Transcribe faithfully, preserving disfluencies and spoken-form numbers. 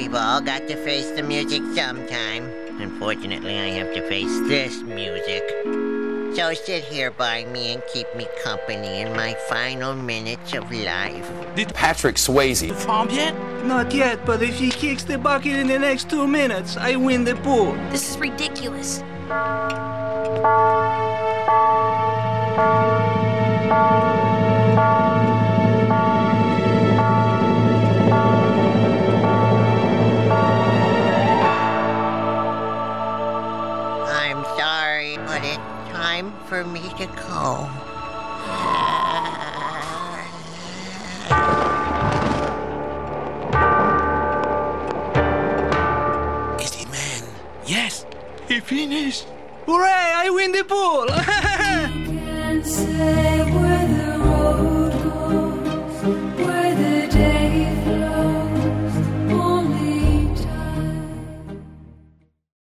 we've all got to face the music sometime. Unfortunately, I have to face this music. So sit here by me and keep me company in my final minutes of life. Did Patrick Swayze farm yet? Not yet, but if he kicks the bucket in the next two minutes, I win the pool. This is ridiculous. I'm sorry, but it's time for me to go. Is it, man? Yes, he finished. Hooray, I win the pool! You can say where the road goes.